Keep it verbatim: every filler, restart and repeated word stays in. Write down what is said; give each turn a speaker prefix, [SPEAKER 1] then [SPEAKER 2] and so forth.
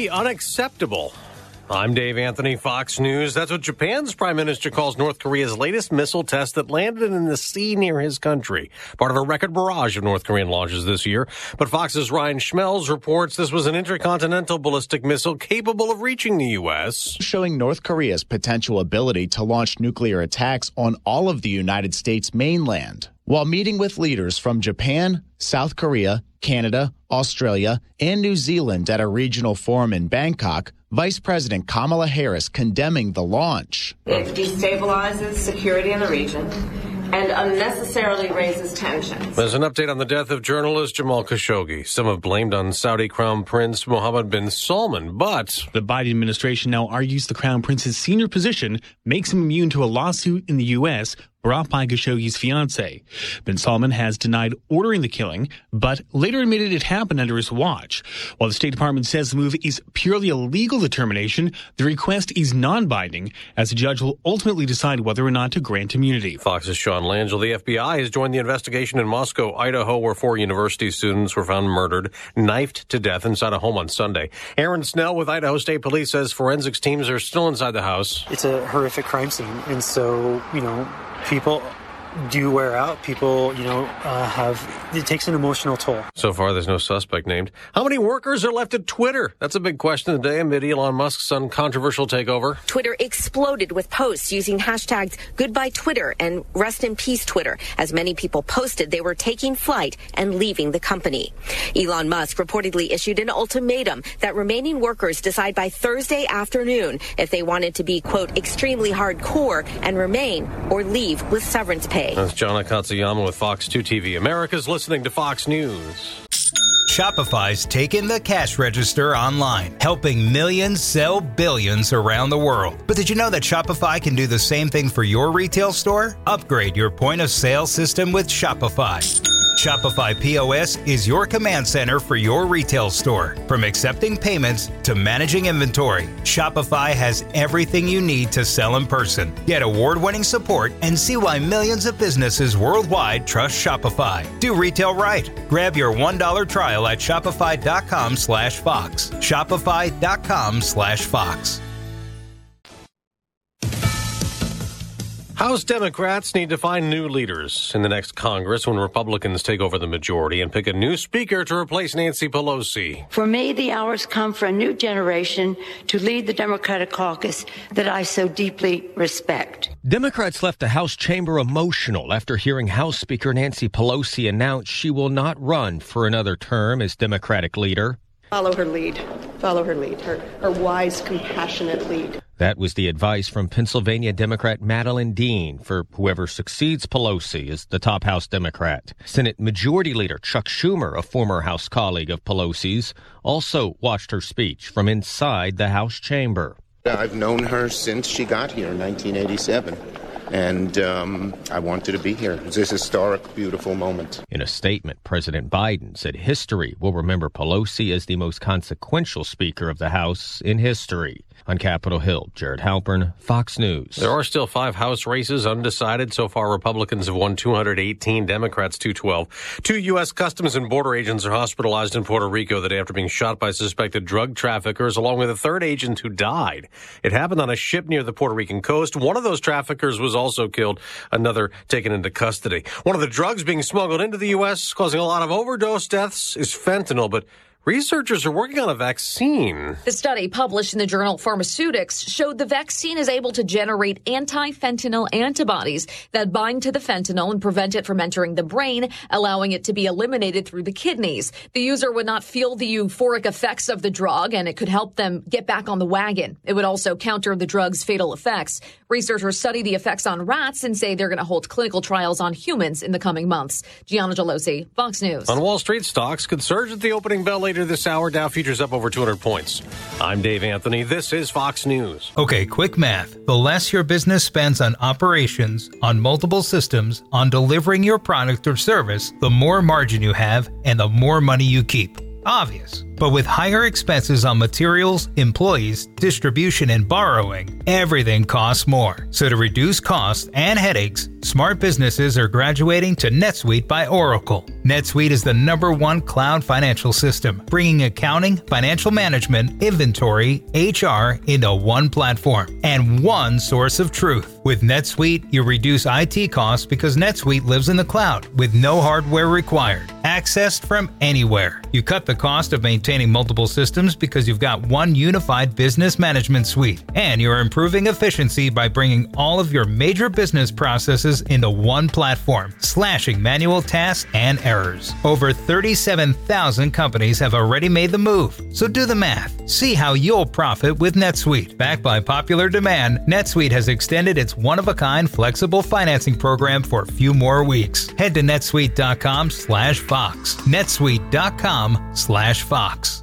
[SPEAKER 1] be unacceptable. I'm Dave Anthony, Fox News. That's what Japan's prime minister calls North Korea's latest missile test that landed in the sea near his country. Part of a record barrage of North Korean launches this year. But Fox's Ryan Schmelz reports this was an intercontinental ballistic missile capable of reaching the U S,
[SPEAKER 2] showing North Korea's potential ability to launch nuclear attacks on all of the United States mainland. While meeting with leaders from Japan, South Korea, Canada, Australia, and New Zealand at a regional forum in Bangkok, Vice President Kamala Harris condemning the launch.
[SPEAKER 3] It destabilizes security in the region and unnecessarily raises tensions.
[SPEAKER 1] There's an update on the death of journalist Jamal Khashoggi. Some have blamed on Saudi Crown Prince Mohammed bin Salman, but
[SPEAKER 4] the Biden administration now argues the Crown Prince's senior position makes him immune to a lawsuit in the U S brought by Khashoggi's fiancée. Bin Salman has denied ordering the killing, but later admitted it happened under his watch. While the State Department says the move is purely a legal determination, the request is non-binding, as the judge will ultimately decide whether or not to grant immunity.
[SPEAKER 1] Fox's Sean Langell. The F B I has joined the investigation in Moscow, Idaho, where four university students were found murdered, knifed to death inside a home on Sunday. Aaron Snell with Idaho State Police says forensics teams are still inside the house.
[SPEAKER 5] It's a horrific crime scene, and so, you know, people do wear out. People, you know, uh, have, it takes an emotional toll.
[SPEAKER 1] So far, there's no suspect named. How many workers are left at Twitter? That's a big question today amid Elon Musk's uncontroversial takeover.
[SPEAKER 6] Twitter exploded with posts using hashtags Goodbye Twitter and Rest in Peace Twitter, as many people posted they were taking flight and leaving the company. Elon Musk reportedly issued an ultimatum that remaining workers decide by Thursday afternoon if they wanted to be, quote, extremely hardcore and remain or leave with severance pay.
[SPEAKER 1] That's John Katsuyama with Fox two T V. America's listening to Fox News.
[SPEAKER 7] Shopify's taken the cash register online, helping millions sell billions around the world. But did you know that Shopify can do the same thing for your retail store? Upgrade your point of sale system with Shopify. Shopify P O S is your command center for your retail store. From accepting payments to managing inventory, Shopify has everything you need to sell in person. Get award-winning support and see why millions of businesses worldwide trust Shopify. Do retail right. Grab your one dollar trial at shopify.com slash Fox. Shopify.com slash Fox.
[SPEAKER 1] House Democrats need to find new leaders in the next Congress when Republicans take over the majority and pick a new speaker to replace Nancy Pelosi.
[SPEAKER 8] For me, the hour's come for a new generation to lead the Democratic caucus that I so deeply respect.
[SPEAKER 9] Democrats left the House chamber emotional after hearing House Speaker Nancy Pelosi announce she will not run for another term as Democratic leader.
[SPEAKER 10] Follow her lead. Follow her lead. Her, her wise, compassionate lead.
[SPEAKER 9] That was the advice from Pennsylvania Democrat Madeline Dean for whoever succeeds Pelosi as the top House Democrat. Senate Majority Leader Chuck Schumer, a former House colleague of Pelosi's, also watched her speech from inside the House chamber.
[SPEAKER 11] I've known her since she got here in nineteen eighty-seven. And um, I wanted to be here. It's this historic, beautiful moment.
[SPEAKER 9] In a statement, President Biden said history will remember Pelosi as the most consequential Speaker of the House in history. On Capitol Hill, Jared Halpern, Fox News.
[SPEAKER 1] There are still five House races undecided. So far, Republicans have won two hundred eighteen, Democrats two twelve. Two U S. Customs and Border agents are hospitalized in Puerto Rico the day after being shot by suspected drug traffickers, along with a third agent who died. It happened on a ship near the Puerto Rican coast. One of those traffickers was also killed, another taken into custody. One of the drugs being smuggled into the U S, causing a lot of overdose deaths, is fentanyl, but researchers are working on a vaccine.
[SPEAKER 12] The study published in the journal Pharmaceutics showed the vaccine is able to generate anti-fentanyl antibodies that bind to the fentanyl and prevent it from entering the brain, allowing it to be eliminated through the kidneys. The user would not feel the euphoric effects of the drug, and it could help them get back on the wagon. It would also counter the drug's fatal effects. Researchers study the effects on rats and say they're going to hold clinical trials on humans in the coming months. Gianna Gelosi, Fox News.
[SPEAKER 1] On Wall Street, stocks could surge at the opening bell later this hour. Dow futures up over two hundred points. I'm Dave Anthony. This is Fox News.
[SPEAKER 7] Okay, quick math. The less your business spends on operations, on multiple systems, on delivering your product or service, the more margin you have and the more money you keep. Obvious. But with higher expenses on materials, employees, distribution, and borrowing, everything costs more. So to reduce costs and headaches, smart businesses are graduating to NetSuite by Oracle. NetSuite is the number one cloud financial system, bringing accounting, financial management, inventory, H R into one platform and one source of truth. With NetSuite, you reduce I T costs because NetSuite lives in the cloud with no hardware required, accessed from anywhere. You cut the cost of maintaining multiple systems because you've got one unified business management suite, and you're improving efficiency by bringing all of your major business processes into one platform, slashing manual tasks and errors. Over thirty-seven thousand companies have already made the move, so do the math. See how you'll profit with NetSuite. Backed by popular demand, NetSuite has extended its one-of-a-kind flexible financing program for a few more weeks. Head to netsuite dot com slash Fox. netsuite dot com slash Fox.